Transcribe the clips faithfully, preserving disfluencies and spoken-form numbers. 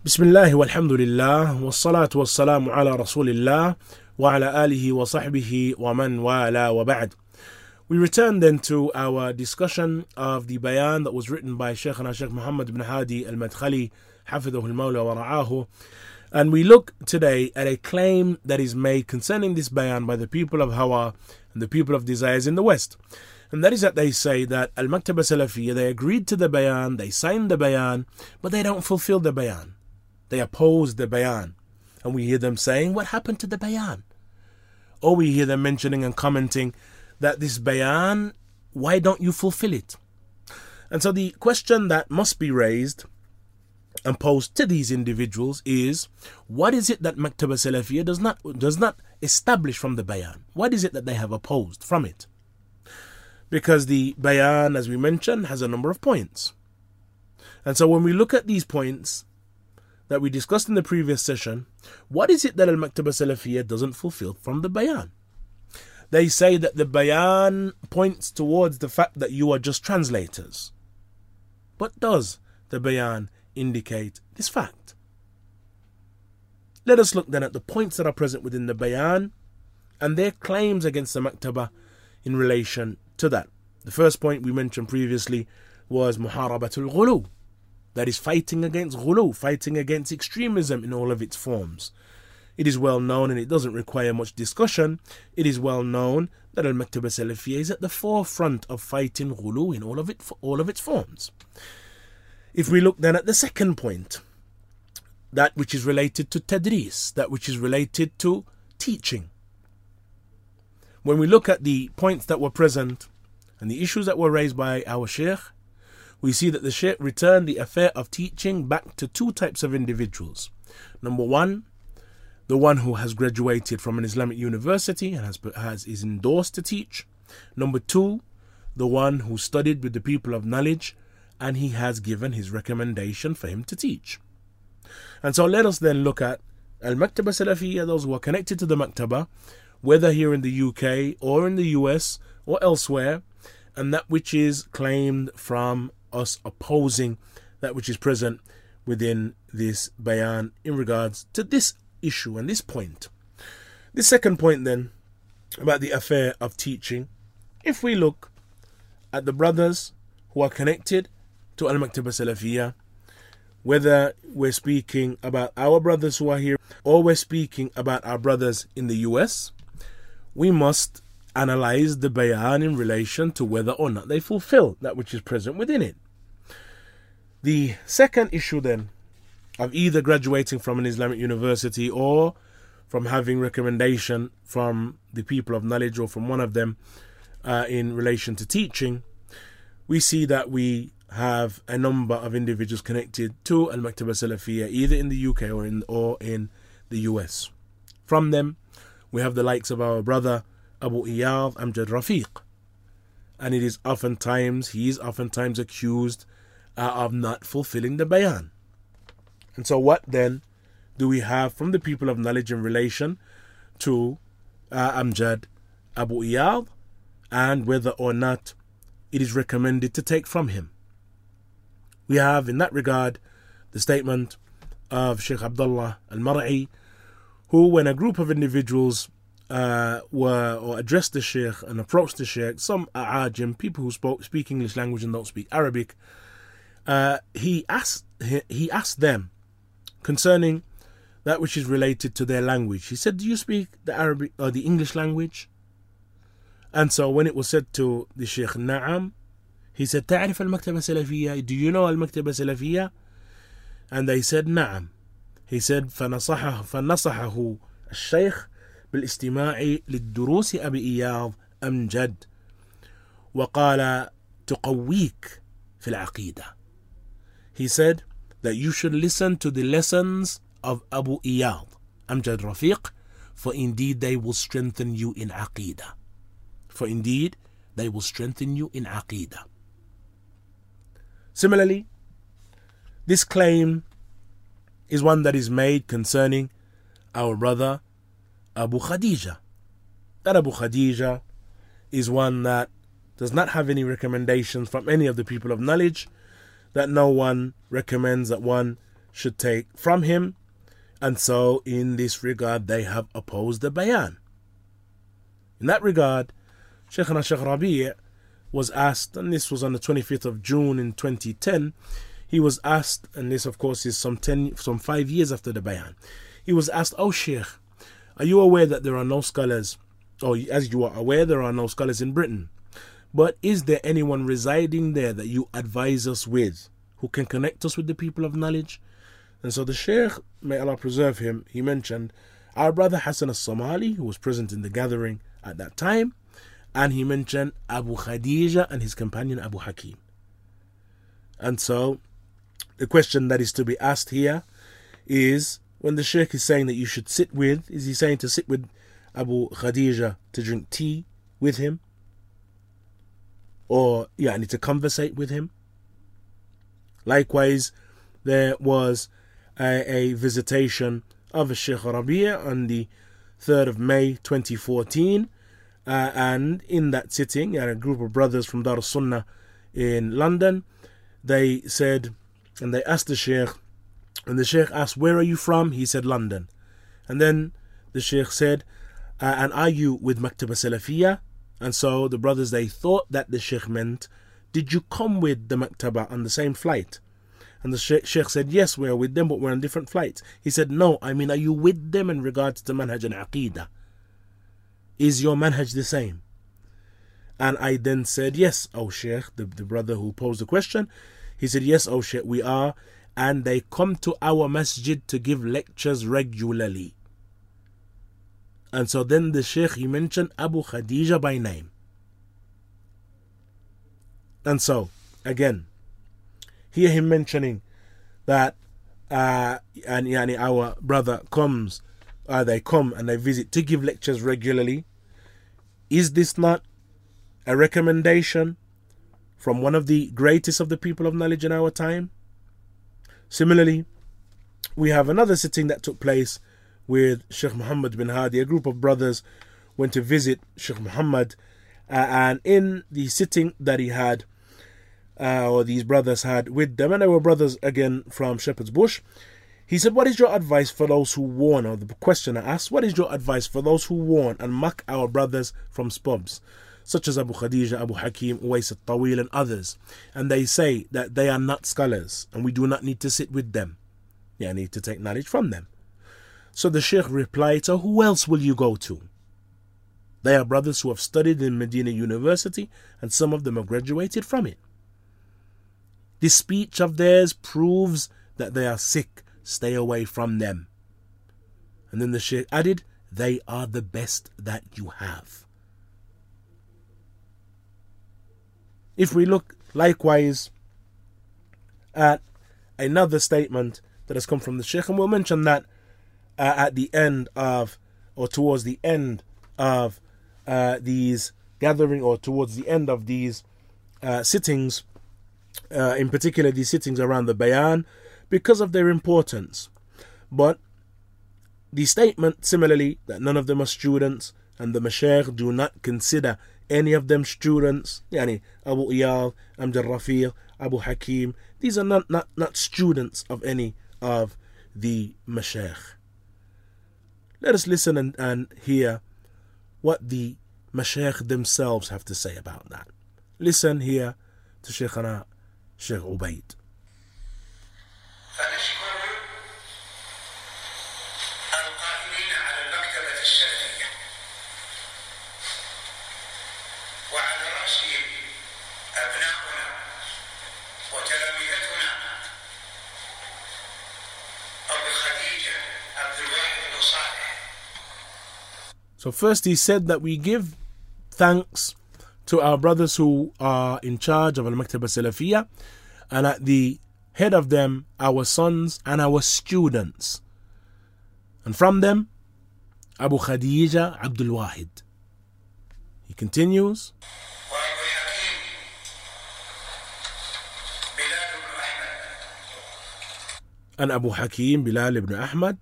بسم الله والحمد لله والصلاة والسلام على رسول الله وعلى آله وصحبه ومن والاه وبعد. We return then to our discussion of the bayan that was written by Shaykhana Shaykh Muhammad ibn Hadi al-Madkhali حفظه المولى ورعاه, and we look today at a claim that is made concerning this bayan by the people of Hawa and the people of desires in the West. And that is that they say that Al-Maktaba Salafiyya, they agreed to the bayan, they signed the bayan, but they don't fulfill the bayan. They oppose the bayan. And we hear them saying, what happened to the bayan? Or we hear them mentioning and commenting that this bayan, why don't you fulfill it? And so the question that must be raised and posed to these individuals is, what is it that Maktaba Salafiyya does not, does not establish from the bayan? What is it that they have opposed from it? Because the bayan, as we mentioned, has a number of points. And so when we look at these points that we discussed in the previous session, what is it that Al-Maktaba Salafiyya doesn't fulfill from the bayan? They say that the bayan points towards the fact that you are just translators. But does the bayan indicate this fact? Let us look then at the points that are present within the bayan and their claims against the Maktaba in relation to that. The first point we mentioned previously was Muharabatul Ghulu. That is fighting against ghulu, fighting against extremism in all of its forms. It is well known, and it doesn't require much discussion, it is well known that Al-Maktaba Salafiyya is at the forefront of fighting ghulu in all of, it, all of its forms. If we look then at the second point, that which is related to tadris, that which is related to teaching. When we look at the points that were present and the issues that were raised by our Shaykh, we see that the Shaykh returned the affair of teaching back to two types of individuals. Number one, the one who has graduated from an Islamic university and has, has is endorsed to teach. Number two, the one who studied with the people of knowledge and he has given his recommendation for him to teach. And so let us then look at Al-Maktaba Salafiyya, those who are connected to the Maktaba, whether here in the U K or in the U S or elsewhere, and that which is claimed from us opposing that which is present within this bayan in regards to this issue and this point. The second point then about the affair of teaching, if we look at the brothers who are connected to Al-Maktaba Salafiyya, whether we're speaking about our brothers who are here or we're speaking about our brothers in the U S, we must analyze the bayan in relation to whether or not they fulfill that which is present within it. The second issue then of either graduating from an Islamic university or from having recommendation from the people of knowledge or from one of them uh, in relation to teaching, we see that we have a number of individuals connected to Al-Maktaba Salafiyya either in the U K or in, or in the U S. From them we have the likes of our brother Abu Iyad Amjad Rafiq, and it is oftentimes, he is oftentimes accused uh, of not fulfilling the bayan. And so what then do we have from the people of knowledge in relation to uh, Amjad Abu Iyad and whether or not it is recommended to take from him? We have in that regard the statement of Sheikh Abdullah Al-Mar'i, who, when a group of individuals uh, were or addressed the Sheikh and approached the Sheikh, some A'ajim, people who spoke speak English language and don't speak Arabic, uh, he asked he, he asked them concerning that which is related to their language. He said, "Do you speak the Arabic or the English language?" And so when it was said to the Sheikh, "Na'am," he said, "Ta'rif al-Maktaba Salafiyya? Do you know al-Maktaba Salafiyya?" And they said, "Na'am." He said, فنصحه فنصحه الشيخ بالاستماع للدروس أبي إياض أمجد وقال تقويك في العقيدة. He said that you should listen to the lessons of Abu Iyad Amjad Rafiq, for indeed they will strengthen you in Aqidah. For indeed they will strengthen you in Aqidah. Similarly, this claim is one that is made concerning our brother Abu Khadija. That Abu Khadija is one that does not have any recommendations from any of the people of knowledge, that no one recommends that one should take from him, and so in this regard they have opposed the bayan. In that regard, Shaykhana Shaykh Rabi' was asked, and this was on the twenty-fifth of June in twenty ten, he was asked, and this of course is some ten, some five years after the bayan, he was asked, "Oh Shaykh, are you aware that there are no scholars, or as you are aware, there are no scholars in Britain, but is there anyone residing there that you advise us with, who can connect us with the people of knowledge?" And so the Shaykh, may Allah preserve him, he mentioned our brother Hassan al-Somali, who was present in the gathering at that time, and he mentioned Abu Khadija and his companion Abu Hakim. And so the question that is to be asked here is, when the Shaykh is saying that you should sit with, is he saying to sit with Abu Khadija to drink tea with him? Or, yeah, and to conversate with him? Likewise, there was a, a visitation of Shaykh Rabi' on the third of May twenty fourteen, uh, and in that sitting, a group of brothers from Dar al-Sunnah in London, they said, and they asked the Shaykh, and the Shaykh asked, "Where are you from?" He said, "London." And then the Shaykh said, uh, "And are you with Maktaba Salafiyya?" And so the brothers, they thought that the Shaykh meant, "Did you come with the Maktaba on the same flight?" And the Shaykh, Shaykh said, "Yes, we are with them, but we're on different flights." He said, "No, I mean, are you with them in regards to manhaj and aqidah? Is your manhaj the same?" And I then said, "Yes, O Shaykh," the, the brother who posed the question, he said, "Yes, O Shaykh, we are, and they come to our masjid to give lectures regularly." And so then the Shaykh, he mentioned Abu Khadija by name. And so, again, hear him mentioning that uh, and yani our brother comes, uh, they come and they visit to give lectures regularly. Is this not a recommendation from one of the greatest of the people of knowledge in our time? Similarly, we have another sitting that took place with Sheikh Muhammad bin Hadi. A group of brothers went to visit Sheikh Muhammad, uh, and in the sitting that he had, uh, or these brothers had with them, and they were brothers again from Shepherd's Bush, he said, "What is your advice for those who warn," or the questioner asked, "What is your advice for those who warn and mock our brothers from spubs, such as Abu Khadija, Abu Hakim, Uwais al-Tawil and others, and they say that they are not scholars and we do not need to sit with them, yeah, need to take knowledge from them?" So the Shaykh replied, "So who else will you go to? They are brothers who have studied in Medina University, and some of them have graduated from it. This speech of theirs proves that they are sick. Stay away from them." And then the Shaykh added, "They are the best that you have." If we look likewise at another statement that has come from the Shaykh, and we'll mention that uh, at the end of, or towards the end of uh, these gathering, or towards the end of these uh, sittings, uh, in particular these sittings around the bayan, because of their importance. But the statement similarly that none of them are students, and the Mashaykh do not consider any of them students, yani Abu Iyad, Amjad Rafiq, Abu Hakim, these are not, not, not students of any of the Mashaykh. Let us listen and, and hear what the Mashaykh themselves have to say about that. Listen here to Shaykhana Shaykh Ubaid. So first he said that we give thanks to our brothers who are in charge of Al-Maktaba Salafiyya, and at the head of them our sons and our students, and from them Abu Khadija Abdul Wahid. He continues, and Abu Hakim Bilal ibn Ahmad,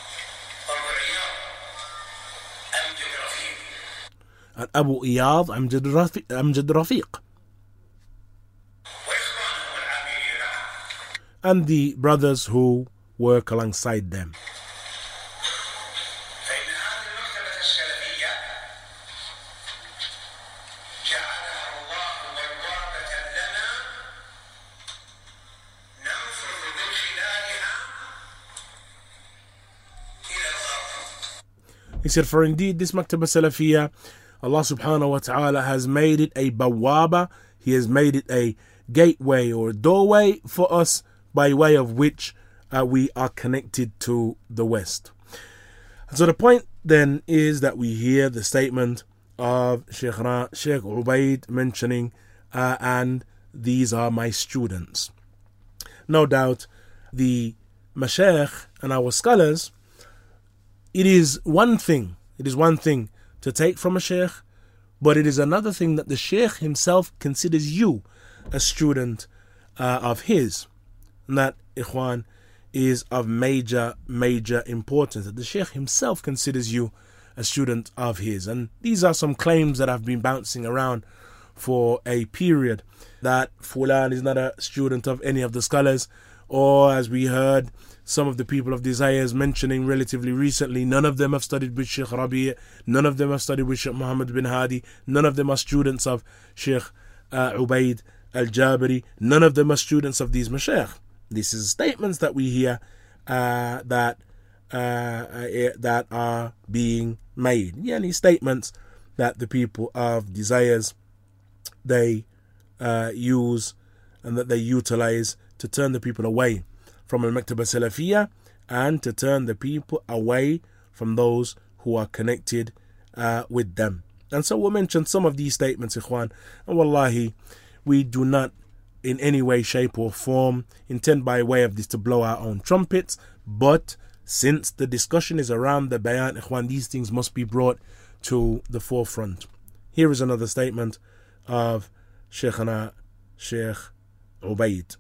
and Abu Iyad Amjad Rafiq, Amjad Rafiq, and the brothers who work alongside them. He said, for indeed this Maktaba Salafiyya, Allah subhanahu wa ta'ala has made it a bawaba, He has made it a gateway or a doorway for us by way of which uh, we are connected to the West. So the point then is that we hear the statement of Sheikh, Ra- Sheikh Ubaid mentioning, uh, and these are my students. No doubt the Mashaykh and our scholars, it is one thing, it is one thing to take from a Sheikh, but it is another thing that the Sheikh himself considers you a student uh, of his. And that, Ikhwan, is of major, major importance, that the Sheikh himself considers you a student of his. And these are some claims that have been bouncing around for a period, that Fulan is not a student of any of the scholars, or as we heard some of the people of Desires mentioning relatively recently, none of them have studied with Sheikh Rabi', none of them have studied with Sheikh Muhammad bin Hadi, none of them are students of Sheikh uh, Ubaid al-Jabiri, none of them are students of these Mashaykh. These are statements that we hear uh, that uh, that are being made. Yeah, these statements that the people of Desires, they uh, use and that they utilize to turn the people away from Al-Maktaba Salafiyya and to turn the people away from those who are connected uh, with them. And so we'll mention some of these statements, Ikhwan. And wallahi, we do not in any way, shape or form intend by way of this to blow our own trumpets, but since the discussion is around the bayan, Ikhwan, these things must be brought to the forefront. Here is another statement of Shaykhana Sheikh Ubaid.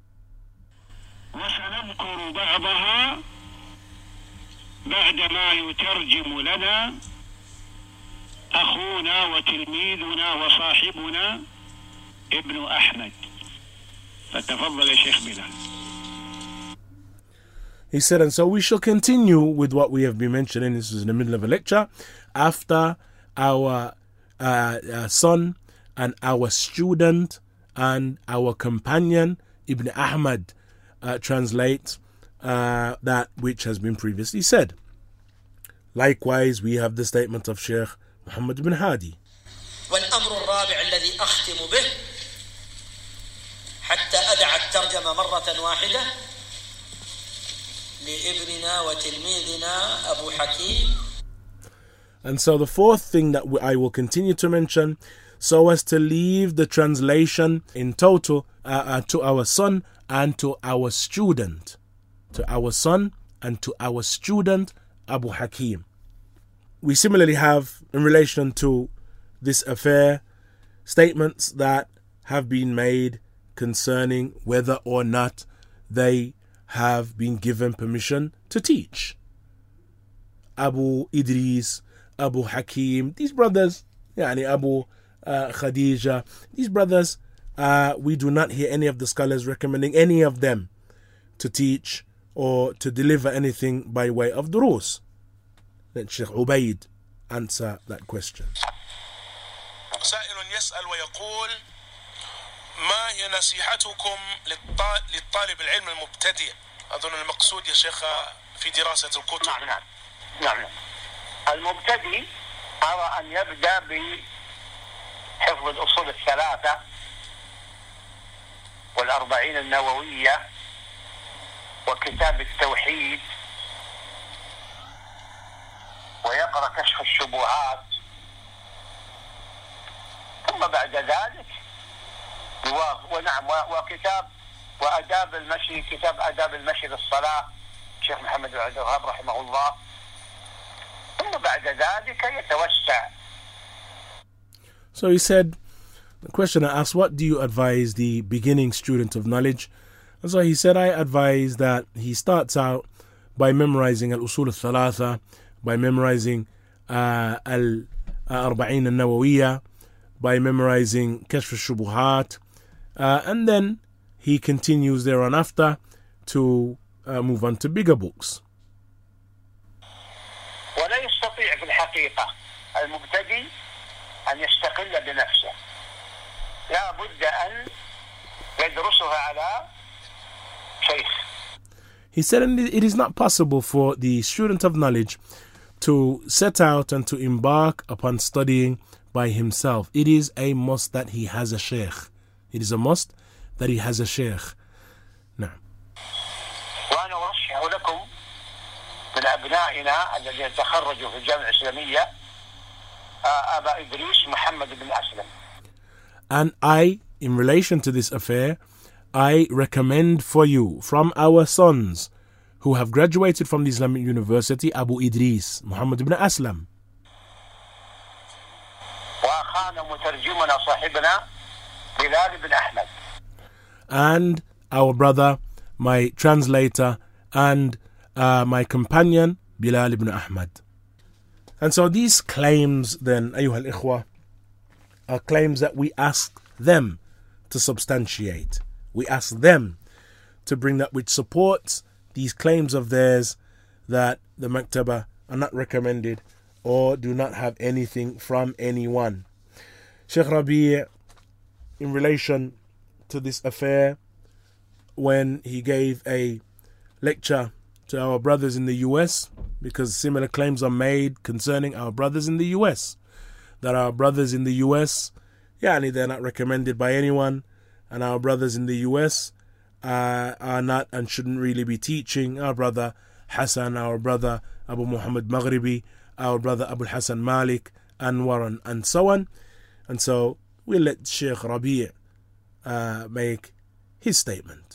وسنذكر بعضها بعدما يترجم لنا أخونا وتلميذنا وصاحبنا ابن أحمد. فتفضل يا شيخ بلال. He said, and so we shall continue with what we have been mentioning. This is in the middle of a lecture. After our uh, uh, son and our student and our companion Ibn Ahmad uh, translate uh, that which has been previously said. Likewise, we have the statement of Sheikh Muhammad ibn Hadi. والأمر الرابع الذي أختم به حتى أدع الترجمة مرة واحدة لابننا وتلميذنا أبو حكيم. And so the fourth thing that I will continue to mention, so as to leave the translation in total uh, uh, to our son and to our student, to our son and to our student Abu Hakim. We similarly have, in relation to this affair, statements that have been made concerning whether or not they have been given permission to teach. Abu Idris, Abu Hakim, these brothers, yani Abu uh, Khadija, these brothers, uh, we do not hear any of the scholars recommending any of them to teach or to deliver anything by way of durus. Let Sheikh Ubaid answer that question. سائل يسأل ويقول ما هي نصيحتكم للطالب العلم المبتدئ؟ أظن المقصود يا شيخ في دراسة الكتب. نعم نعم نعم. المبتدئ أرى أن يبدأ بحفظ الأصول الثلاثة والأربعين النووية وكتاب التوحيد ويقرأ كشف الشبهات، ثم بعد ذلك ونعم وكتاب وآداب المشي، كتاب آداب المشي للصلاة الشيخ محمد بن عبد الوهاب رحمه الله، ثم بعد ذلك يتوسع. So he said, the questioner asked, what do you advise the beginning student of knowledge? And so he said, I advise that he starts out by memorizing al-usul al-thalatha, by memorizing uh, al-arba'in al-nawawiyya, by memorizing kashf al-shubuhat, uh, and then he continues there on after to uh, move on to bigger books. ولا يستطيع في الحقيقة المبتدئ أن يستقل بنفسه. لا بد أن يدرسها على شيخ. He said it is not possible for the student of knowledge to set out and to embark upon studying by himself. It is a must that he has a sheikh. It is a must that he has a sheikh. نعم. وأنا أرشح لكم من أبنائنا الذين تخرجوا في الجامعة الإسلامية أبا إدريس محمد بن أسلم. And I, in relation to this affair, I recommend for you from our sons who have graduated from the Islamic University, Abu Idris, Muhammad ibn Aslam. وأخانا مترجمنا صاحبنا بلال بن أحمد. And our brother, my translator, and uh, my companion, Bilal ibn Ahmad. And so these claims then, أيها الإخوة, are claims that we ask them to substantiate. We ask them to bring that which supports these claims of theirs that the Maktaba are not recommended or do not have anything from anyone. Sheikh Rabi', in relation to this affair, when he gave a lecture to our brothers in the U S, because similar claims are made concerning our brothers in the U S, that our brothers in the U S, yani they're not recommended by anyone, and our brothers in the U S uh, are not and shouldn't really be teaching. Our brother Hassan, our brother Abu Muhammad Maghribi, our brother Abu Hassan Malik, Anwar, and, and so on. And so we'll let Sheikh Rabi' uh, make his statement.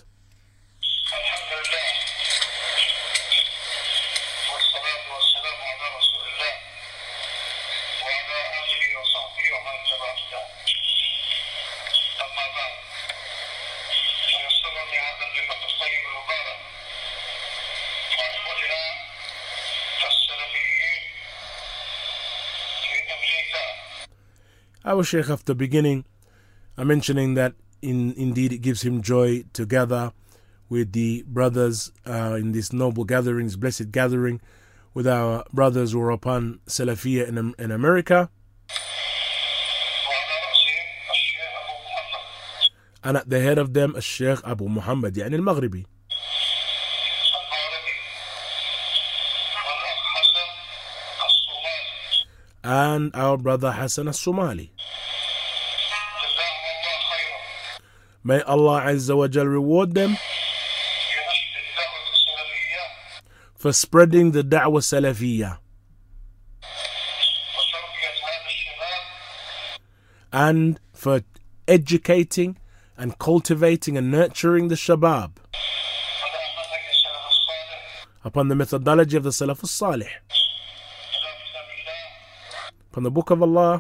Our Sheikh, after beginning, uh, mentioning that in indeed it gives him joy to gather with the brothers uh, in this noble gathering, this blessed gathering, with our brothers who are upon Salafiyya in, in America. And at the head of them, Sheikh Abu Muhammad, يعني المغربي. And our brother Hassan al-Somali. May Allah Azza wa Jal reward them for spreading the da'wah salafiyya and for educating and cultivating and nurturing the shabab upon the methodology of the Salaf al-Salih, upon the Book of Allah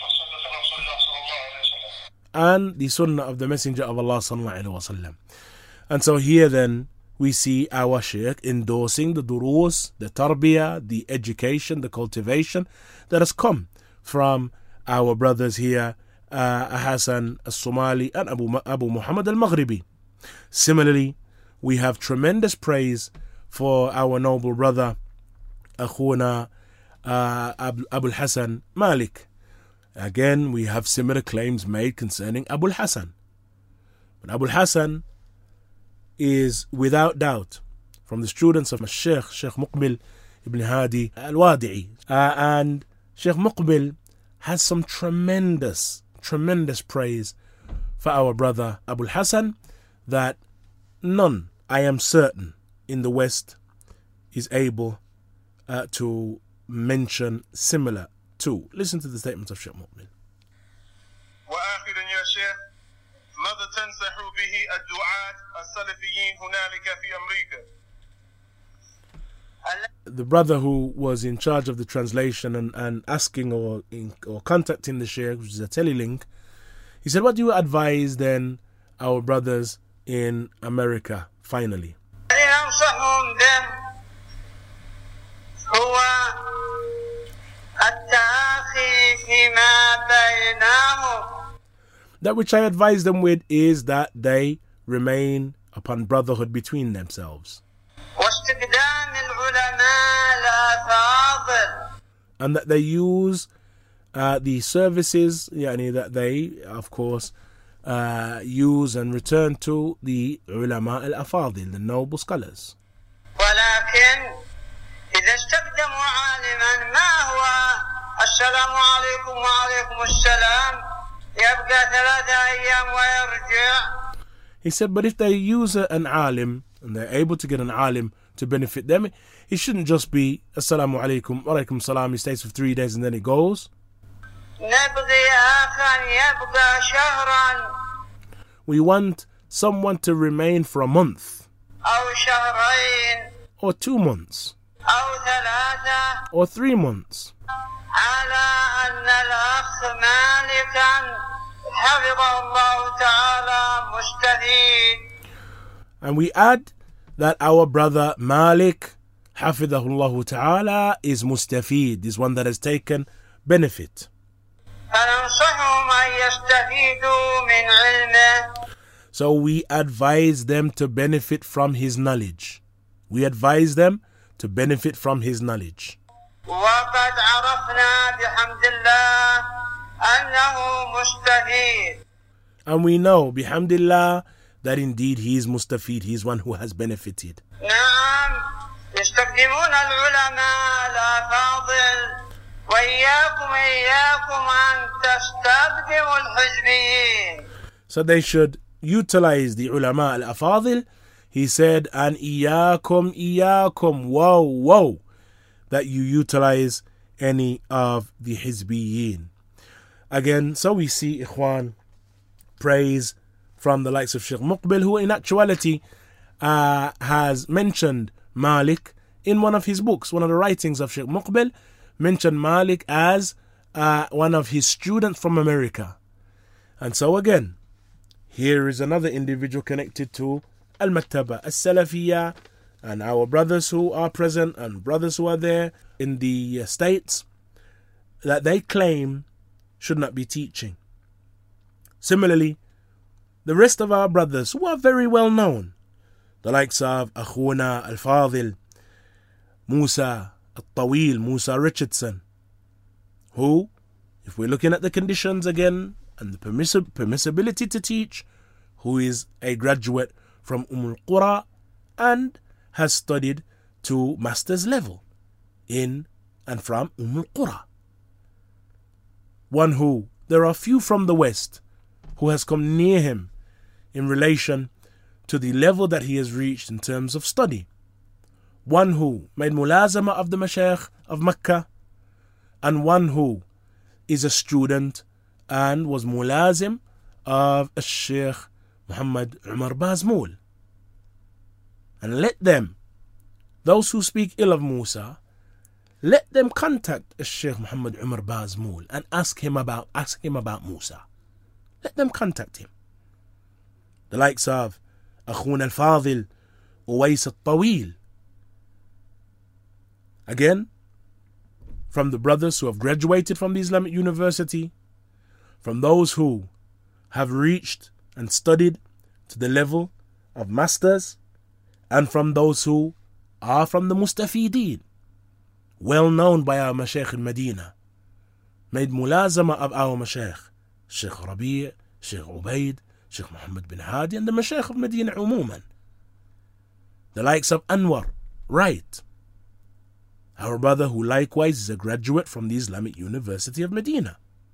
and the Sunnah of the Messenger of Allah sallallahu alaihi wasallam. And so here then we see our Shaykh endorsing the durus, the tarbiyah, the education, the cultivation that has come from our brothers here, uh, Hassan al-Somali and Abu, Abu Muhammad al-Maghribi. Similarly, we have tremendous praise for our noble brother, Akhuna uh, Abu Hassan Malik. Again, we have similar claims made concerning Abu Hassan. But Abu Hassan is without doubt from the students of Sheikh, Sheikh Muqbil ibn Hadi al-Wadi'i. Uh, and Sheikh Muqbil has some tremendous, tremendous praise for our brother Abu Hassan that none, I am certain, in the West is able uh, to mention similar to. Listen to the statements of Sheikh Muqbil. وآخرا يا شيخ ماذا تنصح به الدعاة السلفيين هنالك في أمريكا؟ The brother who was in charge of the translation and, and asking or in, or contacting the Sheikh, which is a telelink, he said, what do you advise then our brothers in America finally? That which I advise them with is that they remain upon brotherhood between themselves. and that they use uh, the services yani, that they, of course, uh, use and return to the ulama al-afadil, the noble scholars. ولكن إذا استخدموا عالما ما هو السلام عليكم وعليكم السلام يبقى ثلاثة أيام ويرجع. He said, but if they use an alim and they're able to get an alim to benefit them, it shouldn't just be Assalamu alaikum, wa alaikum salam, he stays for three days and then it goes. نبغي آخر يبقى شهرا. We want someone to remain for a month, أو شهرين. or two months, أو ثلاثة. or three months. على أن الأخ مالكا حفظه الله تعالى مستفيد. And we add that our brother Malik, hafidhahullah ta'ala, is mustafid, is one that has taken benefit. فننصحهم أن يستفيدوا من علمه. So we advise them to benefit from his knowledge. We advise them to benefit from his knowledge. وقد عرفنا بحمد الله أنه مستفيد. And we know, bihamdillah, that indeed he is mustafid, he is one who has benefited. نعم يستخدمون العلماء الأفاضل وإياكم إياكم أن تستخدموا الحزبيين. So they should utilize the ulama al-afadil. He said, and iyakum, iyakum, whoa, whoa, that you utilize any of the hizbiyin. Again, so we see, ikhwan, praise from the likes of Sheikh Muqbil, who in actuality uh, has mentioned Malik in one of his books. One of the writings of Sheikh Muqbil mentioned Malik as uh, one of his students from America. And so again, here is another individual connected to Al-Maktaba As-Salafiyya, and our brothers who are present and brothers who are there in the States that they claim should not be teaching. Similarly, the rest of our brothers who are very well known, the likes of Akhuna Al-Fadil, Musa Al-Tawil, Musa Richardson, who, if we're looking at the conditions again and the permiss- permissibility to teach, who is a graduate from Umm al-Qura and has studied to master's level in and from Umm al-Qura. One who, there are few from the West who has come near him in relation to the level that he has reached in terms of study. One who made mulazama of the Mashaykh of Mecca, and one who is a student and was mulazim of Sheikh Muhammad Umar Bazmul. And let them, those who speak ill of Musa, let them contact Sheikh Muhammad Umar Bazmul and ask him about ask him about Musa. Let them contact him. The likes of Akhun al-Fadil, Uwais al-Tawil. Again, from the brothers who have graduated from the Islamic University, from those who have reached and studied to the level of masters, and from those who are from the Mustafideen, well known by our Mashaykh in Medina, made mulazama of our Mashaykh, Sheikh Rabi', Sheikh Ubaid, Sheikh Muhammad bin Hadi, and the Mashaykh of Medina umuman. The likes of Anwar Wright, our brother who likewise is a graduate from the Islamic University of Medina,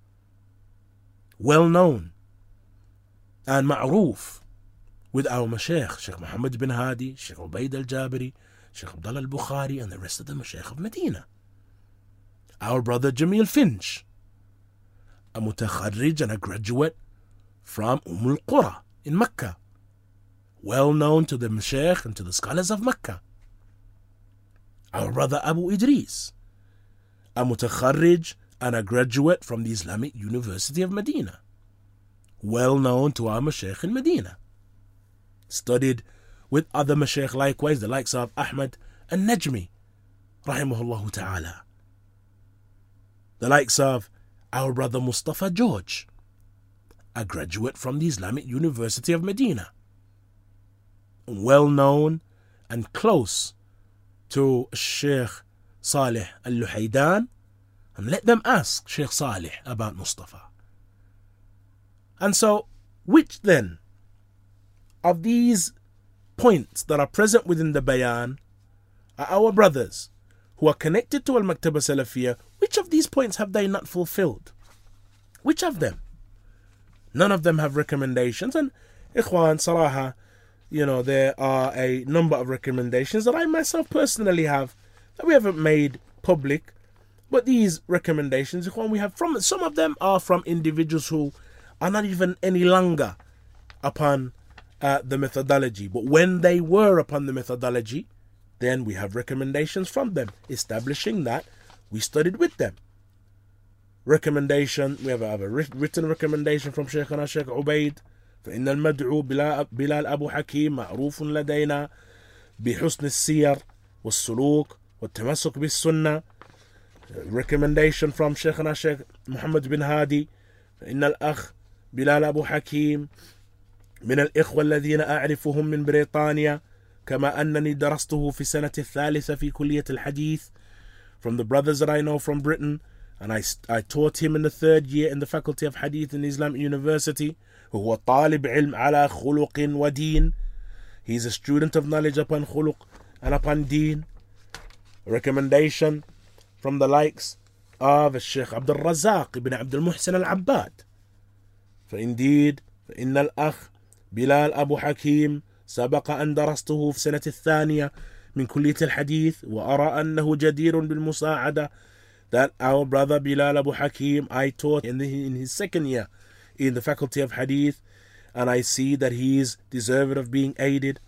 well known and ma'roof with our Mashaykh, Sheikh Muhammad bin Hadi, Sheikh Ubaid al-Jabiri, Sheikh Abdullah al-Bukhari, and the rest of the Mashaykh of Medina. Our brother Jamil Finch, a mutakharrij and a graduate from Umm al-Qura in Mecca, well known to the Mashaykh and to the scholars of Mecca. Our brother Abu Idris, a mutakharrij and a graduate from the Islamic University of Medina, well known to our Mashaykh in Medina. Studied with other Mashaykh likewise, the likes of Ahmad al-Najmi, rahimahullah ta'ala. The likes of our brother Mustafa George, a graduate from the Islamic University of Medina, well known and close to Sheikh Saleh al-Luhaydan, and let them ask Sheikh Salih about Mustafa. And so, which then of these points that are present within the Bayan are our brothers who are connected to Al-Maktaba Salafiyya? Which of these points have they not fulfilled? Which of them? None of them have recommendations. And Ikhwan, Saraha, you know, there are a number of recommendations that I myself personally have that we haven't made public. But these recommendations, Ikhwan, we have from, some of them are from individuals who are not even any longer upon uh, the methodology. But when they were upon the methodology, then we have recommendations from them, establishing that we studied with them. Recommendation, we have a, have a written recommendation from Shaykhana Shaykh Ubaid. فإن المدعو بلال أبو حكيم معروف لدينا بحسن السير والسلوك والتمسك بالسنة. Recommendation from Shaykhana Shaykh Muhammad bin Hadi. فإن الأخ بلال أبو حكيم من الإخوة الذين أعرفهم من بريطانيا كما أنني درسته في السنة الثالثة في كلية الحديث. From the brothers that I know from Britain, and I, I taught him in the third year in the Faculty of Hadith in Islamic University. وهو طالب علم على خلق ودين. He is a student of knowledge upon khuluq and upon deen. A recommendation from the likes of Sheikh Abdul Razak ibn Abdul Muhsin al-Abbad. For indeed, فإن الأخ بلال أبو حكيم سبق أن درسته في السنة الثانية من كلية الحديث وأرى أنه جدير بالمساعدة. That our brother Bilal Abu Hakim I taught in, the, in his second year in the Faculty of Hadith, and I see that he is deserving of being aided.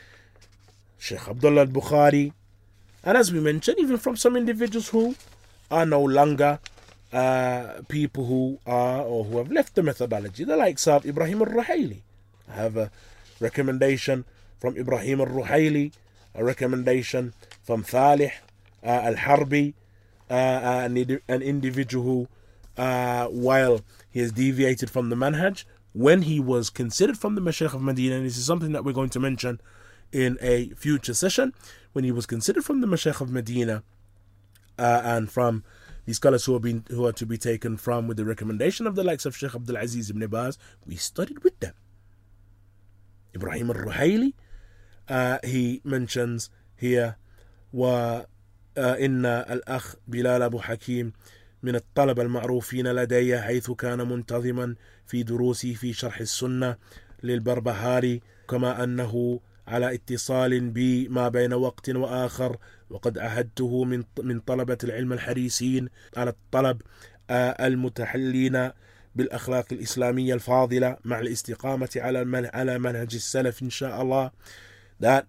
Sheikh Abdullah al-Bukhari, and as we mentioned, even from some individuals who are no longer uh, people who are or who have left the methodology, the likes of Ibrahim al-Ruhaili. I have a recommendation from Ibrahim al-Ruhaili, a recommendation from Thalih uh, al-Harbi, uh, an, an individual who, uh, while he has deviated from the manhaj, when he was considered from the Mashaykh of Medina, and this is something that we're going to mention in a future session, when he was considered from the Mashaykh of Medina uh, and from the scholars who have been who are to be taken from with the recommendation of the likes of Sheikh Abdul Aziz ibn Baz, we studied with them. Ibrahim al-Ruhaili, uh, he mentions here, wa inna al-akh Bilal Abu Hakim من الطلبة المعروفين لدي حيث كان منتظما في دروسي في شرح السنة للبربهاري كما أنه على اتصال بي ما بين وقت وآخر وقد أهدته من من طلبة العلم الحريصين على الطلب المتحلين بالأخلاق الإسلامية الفاضلة مع الاستقامة على على منهج السلف إن شاء الله. That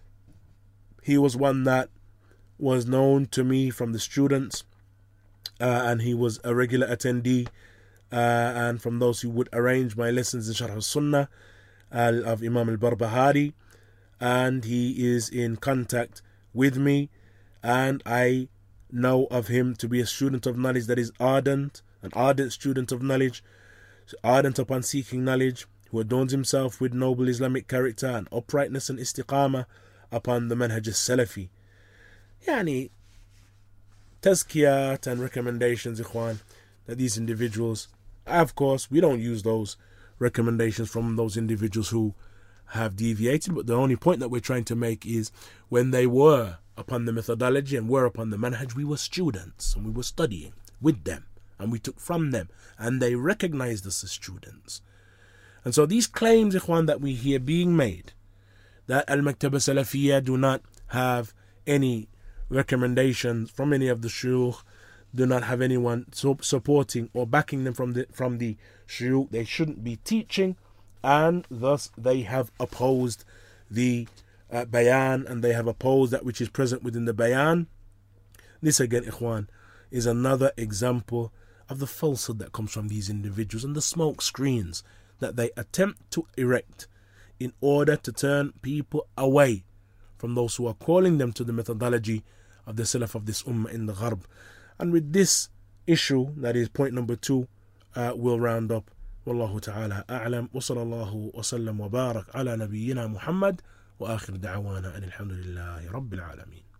he was one that was known to me from the students, uh, and he was a regular attendee, uh, and from those who would arrange my lessons in Sharh al-Sunnah uh, of Imam al-Barbahari, and he is in contact with me, and I know of him to be a student of knowledge that is ardent, an ardent student of knowledge, ardent upon seeking knowledge, who adorns himself with noble Islamic character and uprightness and istiqamah upon the manhaj al-Salafi. Yani, tazkiyat and recommendations, ikhwan, that these individuals, of course, we don't use those recommendations from those individuals who have deviated, but the only point that we're trying to make is when they were upon the methodology and were upon the manhaj, we were students and we were studying with them and we took from them and they recognized us as students. And so these claims, ikhwan, that we hear being made, that Al-Maktaba Salafiyya do not have any recommendations from any of the shuyukh, do not have anyone so supporting or backing them from the from the shuyukh, they shouldn't be teaching, and thus they have opposed the uh, bayan, and they have opposed that which is present within the bayan. This again, ikhwan, is another example of the falsehood that comes from these individuals and the smoke screens that they attempt to erect in order to turn people away from those who are calling them to the methodology of the Salaf of this Ummah in the Gharb. And with this issue, that is point number two, uh, we'll round up. Wallahu ta'ala a'lam, wa sallallahu wa sallam wa barak ala nabiyyina Muhammad, wa akhir da'wana alhamdulillahi rabbil alameen.